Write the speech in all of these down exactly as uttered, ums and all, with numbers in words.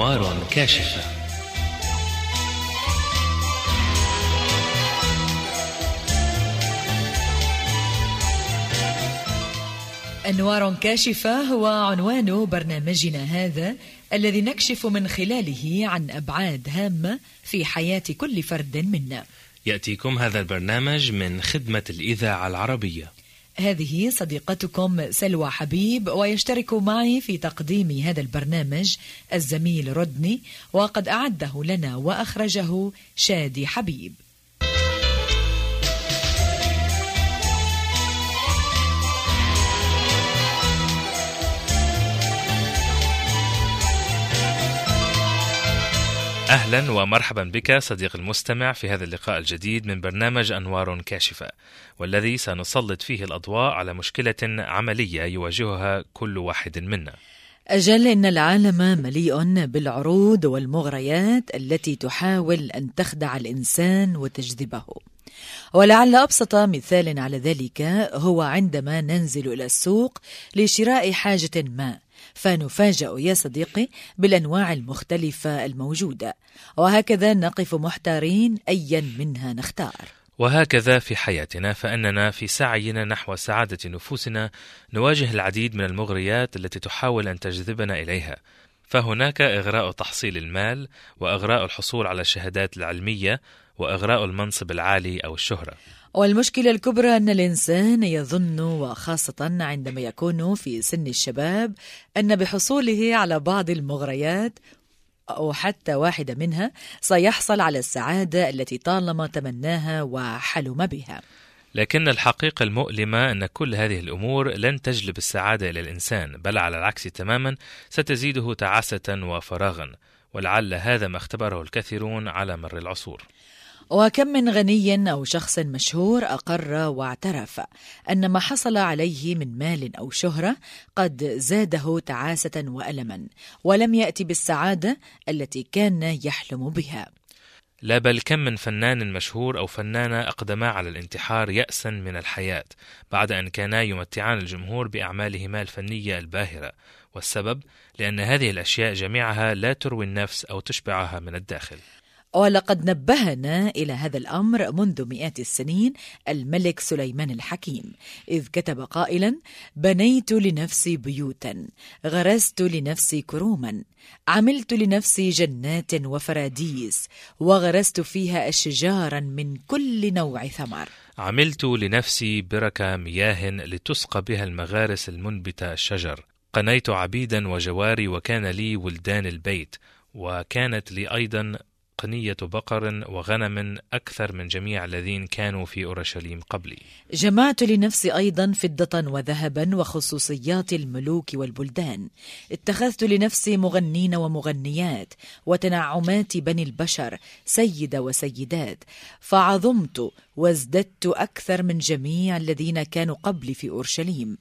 أنوار كاشفة. أنوار كاشفة هو عنوان برنامجنا هذا، الذي نكشف من خلاله عن أبعاد هامة في حياة كل فرد منا. يأتيكم هذا البرنامج من خدمة الإذاعة العربية. هذه صديقتكم سلوى حبيب، ويشترك معي في تقديم هذا البرنامج الزميل رودني، وقد أعده لنا وأخرجه شادي حبيب. أهلا ومرحبا بك صديق المستمع في هذا اللقاء الجديد من برنامج أنوار كاشفة، والذي سنسلط فيه الأضواء على مشكلة عملية يواجهها كل واحد منا. أجل إن العالم مليء بالعروض والمغريات التي تحاول أن تخدع الإنسان وتجذبه، ولعل أبسط مثال على ذلك هو عندما ننزل إلى السوق لشراء حاجة ما، فنفاجأ يا صديقي بالأنواع المختلفة الموجودة، وهكذا نقف محتارين أيا منها نختار. وهكذا في حياتنا، فإننا في سعينا نحو سعادة نفوسنا نواجه العديد من المغريات التي تحاول أن تجذبنا إليها. فهناك إغراء تحصيل المال، وإغراء الحصول على الشهادات العلمية، وإغراء المنصب العالي أو الشهرة. والمشكلة الكبرى أن الإنسان يظن، وخاصة عندما يكون في سن الشباب، أن بحصوله على بعض المغريات أو حتى واحدة منها سيحصل على السعادة التي طالما تمناها وحلم بها. لكن الحقيقة المؤلمة أن كل هذه الأمور لن تجلب السعادة إلى الإنسان، بل على العكس تماما ستزيده تعاسة وفراغا، ولعل هذا ما اختبره الكثيرون على مر العصور. وكم من غني أو شخص مشهور أقر واعترف أن ما حصل عليه من مال أو شهرة قد زاده تعاسة وألما، ولم يأتي بالسعادة التي كان يحلم بها. لا بل كم من فنان مشهور أو فنانة أقدما على الانتحار يأسا من الحياة بعد أن كانا يمتعان الجمهور بأعمالهما الفنية الباهرة، والسبب لأن هذه الأشياء جميعها لا تروي النفس أو تشبعها من الداخل. ولقد نبهنا إلى هذا الأمر منذ مئات السنين الملك سليمان الحكيم، إذ كتب قائلا: بنيت لنفسي بيوتا، غرست لنفسي كروما، عملت لنفسي جنات وفراديس، وغرست فيها أشجارا من كل نوع ثمر. عملت لنفسي بركة مياه لتسقى بها المغارس المنبتة الشجر، قنيت عبيدا وجواري، وكان لي ولدان البيت، وكانت لي أيضا قنية بقر وغنم أكثر من جميع الذين كانوا في أورشليم قبلي. جمعت لنفسي أيضا فضة وذهبا وخصوصيات الملوك والبلدان، اتخذت لنفسي مغنين ومغنيات وتنعمات بني البشر سيدة وسيدات، فعظمت وازددت أكثر من جميع الذين كانوا قبلي في أورشليم،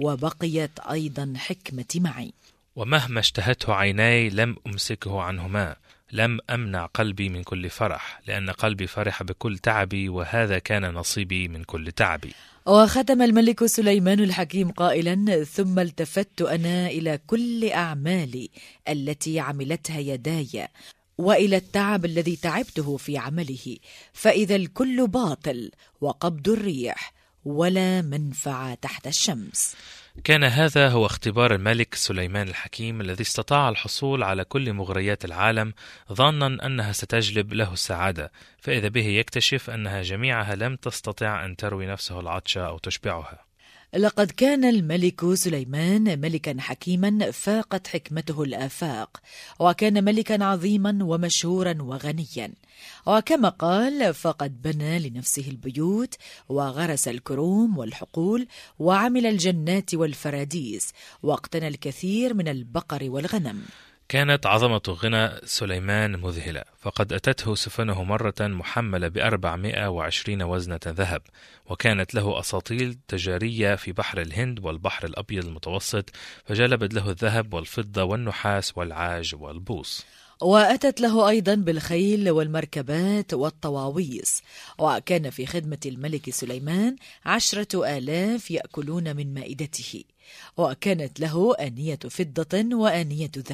وبقيت أيضا حكمتي معي. ومهما اشتهته عيناي لم أمسكه عنهما، لم أمنع قلبي من كل فرح، لأن قلبي فرح بكل تعبي، وهذا كان نصيبي من كل تعبي. وختم الملك سليمان الحكيم قائلا: ثم التفت أنا إلى كل أعمالي التي عملتها يداي، وإلى التعب الذي تعبته في عمله، فإذا الكل باطل وقبض الريح، ولا منفعة تحت الشمس. كان هذا هو اختبار الملك سليمان الحكيم، الذي استطاع الحصول على كل مغريات العالم ظانا أنها ستجلب له السعادة، فإذا به يكتشف أنها جميعها لم تستطع أن تروي نفسه العطش أو تشبعها. لقد كان الملك سليمان ملكا حكيما فاقت حكمته الآفاق، وكان ملكا عظيما ومشهورا وغنيا، وكما قال فقد بنى لنفسه البيوت، وغرس الكروم والحقول، وعمل الجنات والفراديس، واقتنى الكثير من البقر والغنم. كانت عظمة غنى سليمان مذهلة، فقد أتته سفنه مرة محملة بأربعمائة وعشرين وزنة ذهب، وكانت له أساطيل تجارية في بحر الهند والبحر الأبيض المتوسط، فجلبت له الذهب والفضة والنحاس والعاج والبوص. وأتت له أيضا بالخيل والمركبات والطواويس، وكان في خدمة الملك سليمان عشرة آلاف يأكلون من مائدته، وكانت له آنية فضة وآنية ذهب،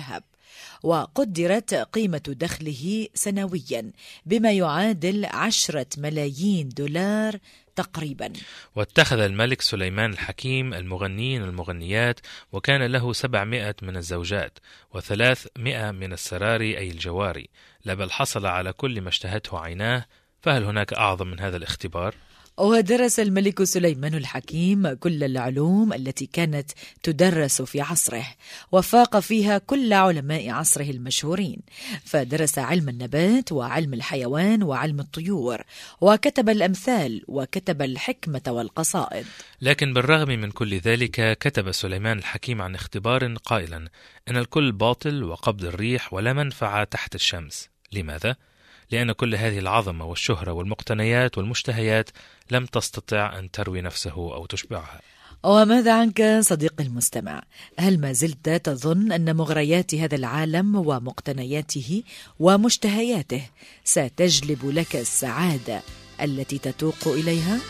وقدرت قيمة دخله سنويا بما يعادل عشرة ملايين دولار تقريبا. واتخذ الملك سليمان الحكيم المغنيين والمغنيات، وكان له سبعمائة من الزوجات وثلاثمائة من السراري أي الجواري، لا بل حصل على كل ما اشتهته عيناه. فهل هناك أعظم من هذا الاختبار؟ ودرس الملك سليمان الحكيم كل العلوم التي كانت تدرس في عصره، وفاق فيها كل علماء عصره المشهورين، فدرس علم النبات وعلم الحيوان وعلم الطيور، وكتب الأمثال وكتب الحكمة والقصائد. لكن بالرغم من كل ذلك كتب سليمان الحكيم عن اختبار قائلا إن الكل باطل وقبض الريح ولا منفعة تحت الشمس. لماذا؟ لأن كل هذه العظمة والشهرة والمقتنيات والمشتهيات لم تستطع أن تروي نفسه أو تشبعها. وماذا عنك صديقي المستمع؟ هل ما زلت تظن أن مغريات هذا العالم ومقتنياته ومشتهياته ستجلب لك السعادة التي تتوق إليها؟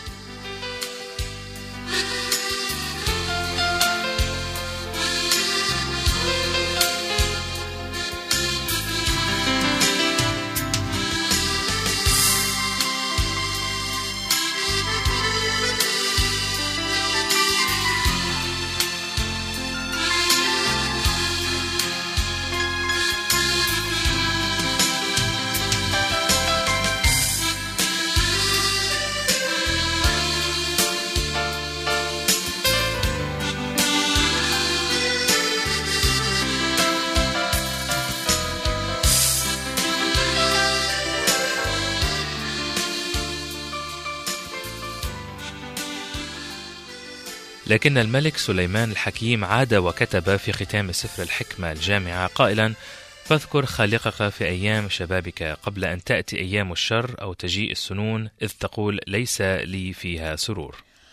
لكن الملك سليمان الحكيم عاد وكتب في ختام سفر الحكمة الجامعة قائلا: فاذكر خالقك في أيام شبابك قبل أن تأتي أيام الشر أو تجيء السنون، إذ تقول ليس لي فيها سرور.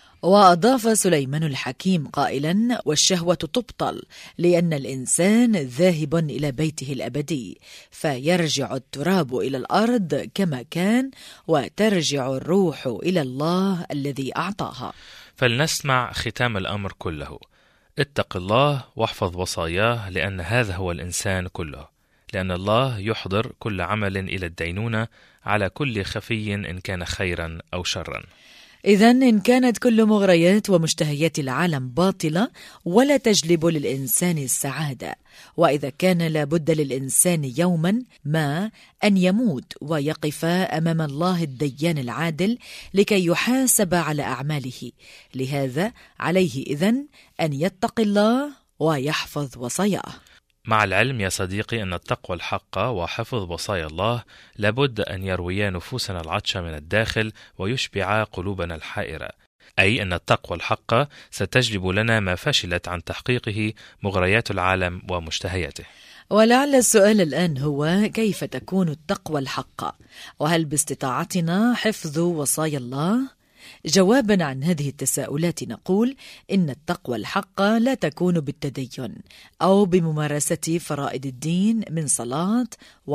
وأضاف سليمان الحكيم قائلا: والشهوة تبطل، لأن الإنسان ذاهب إلى بيته الأبدي، فيرجع التراب إلى الأرض كما كان، وترجع الروح إلى الله الذي أعطاها. فلنسمع ختام الأمر كله: اتق الله واحفظ وصاياه، لأن هذا هو الإنسان كله، لأن الله يحضر كل عمل إلى الدينونة على كل خفي إن كان خيرا أو شرا. إذن إن كانت كل مغريات ومشتهيات العالم باطلة ولا تجلب للإنسان السعادة، وإذا كان لابد للإنسان يوما ما أن يموت ويقف أمام الله الديان العادل لكي يحاسب على أعماله، لهذا عليه إذن أن يتقي الله ويحفظ وصاياه. مع العلم يا صديقي أن التقوى الحق وحفظ وصايا الله لابد أن يرويا نفوسنا العطش من الداخل ويشبع قلوبنا الحائرة، أي أن التقوى الحق ستجلب لنا ما فشلت عن تحقيقه مغريات العالم ومشتهياته. ولعل السؤال الآن هو: كيف تكون التقوى الحق؟ وهل باستطاعتنا حفظ وصايا الله؟ جوابا عن هذه التساؤلات نقول إن التقوى الحق لا تكون بالتدين أو بممارسة فرائض الدين من صلاة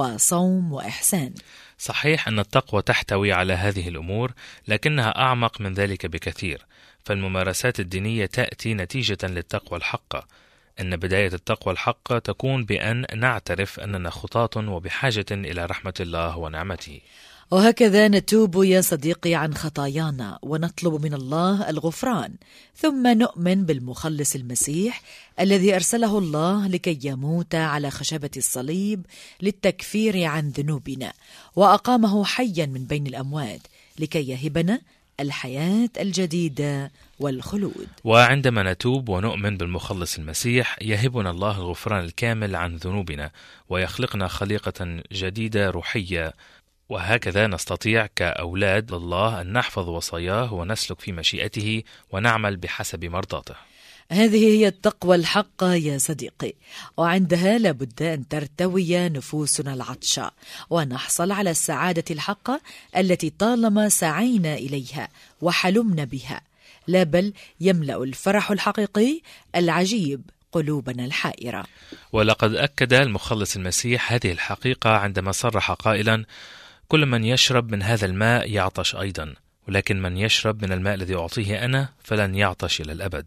وصوم وإحسان. صحيح أن التقوى تحتوي على هذه الأمور، لكنها أعمق من ذلك بكثير، فالممارسات الدينية تأتي نتيجة للتقوى الحق. أن بداية التقوى الحق تكون بأن نعترف أننا خطاة وبحاجة إلى رحمة الله ونعمته، وهكذا نتوب يا صديقي عن خطايانا ونطلب من الله الغفران، ثم نؤمن بالمخلص المسيح الذي أرسله الله لكي يموت على خشبة الصليب للتكفير عن ذنوبنا، وأقامه حيا من بين الأموات لكي يهبنا الحياة الجديدة والخلود. وعندما نتوب ونؤمن بالمخلص المسيح يهبنا الله الغفران الكامل عن ذنوبنا ويخلقنا خليقة جديدة روحية، وهكذا نستطيع كأولاد الله أن نحفظ وصاياه ونسلك في مشيئته ونعمل بحسب مرضاته. هذه هي التقوى الحق يا صديقي، وعندها لابد أن ترتوي نفوسنا العطشة ونحصل على السعادة الحقة التي طالما سعينا إليها وحلمنا بها، لا بل يملأ الفرح الحقيقي العجيب قلوبنا الحائرة. ولقد أكد المخلص المسيح هذه الحقيقة عندما صرح قائلا: كل من يشرب من هذا الماء يعطش أيضا، ولكن من يشرب من الماء الذي أعطيه أنا فلن يعطش إلى الأبد،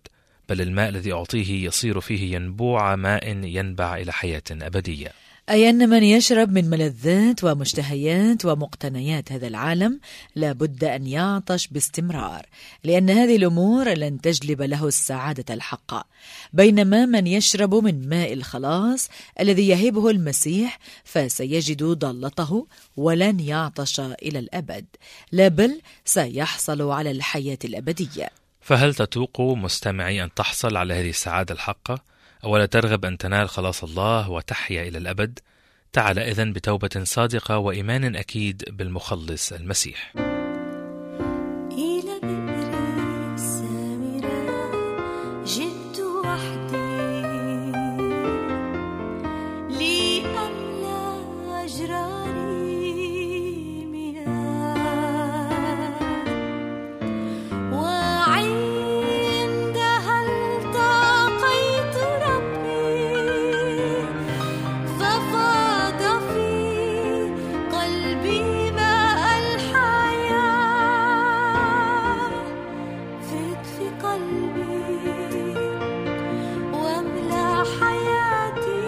بل الماء الذي أعطيه يصير فيه ينبوع ماء ينبع إلى حياة أبدية. أي أن من يشرب من ملذات ومشتهيات ومقتنيات هذا العالم لابد أن يعطش باستمرار، لأن هذه الأمور لن تجلب له السعادة الحقة، بينما من يشرب من ماء الخلاص الذي يهبه المسيح فسيجد ضالته ولن يعطش إلى الأبد، لا بل سيحصل على الحياة الأبدية. فهل تتوق مستمعي أن تحصل على هذه السعادة الحقة؟ أولا ترغب أن تنال خلاص الله وتحيا إلى الأبد؟ تعال إذن بتوبة صادقة وإيمان أكيد بالمخلص المسيح. إلى بئر سامرة جئت وحدي لأملأ أجراري مياه، وعندها التقيت ربي ففاض في قلبي ماء الحياة، فت في قلبي واملأ حياتي،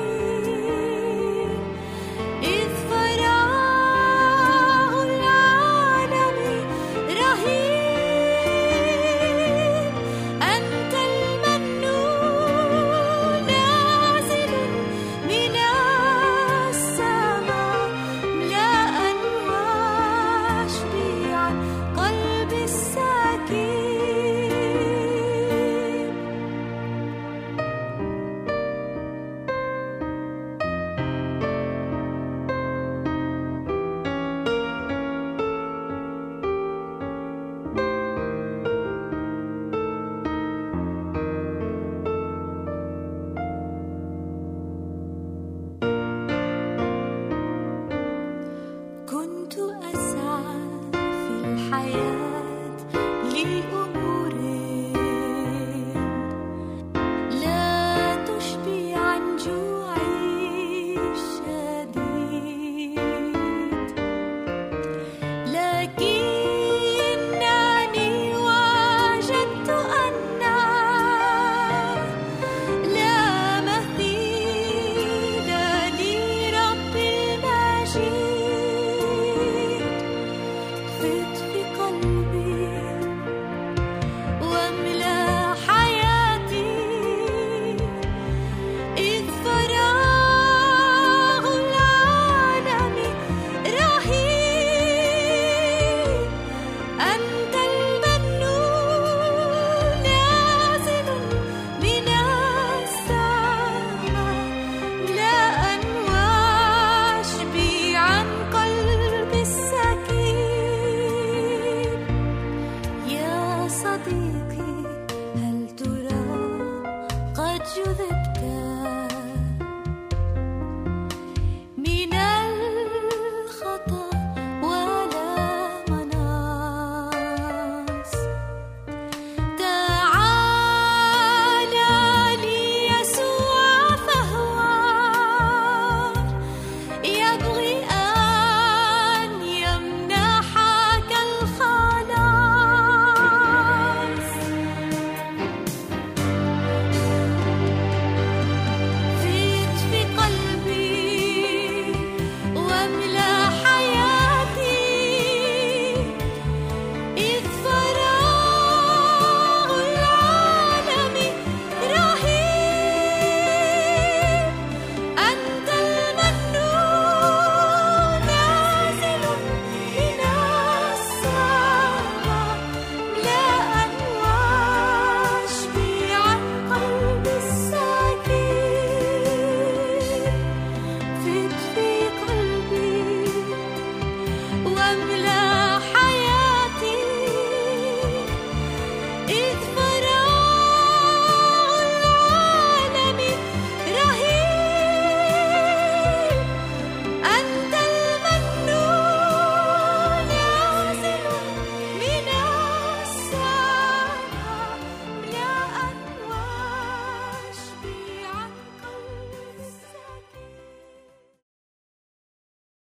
إذ فراغ العالم رهيب، أنت المنون نازل من السماء، ملأ واشبيعا قلبي السكين. كنت أسعى في الحياة لأمور لا تشبع عن جوعي الشديد، لكنني وجدت أن لا مثيل لرب المجيد.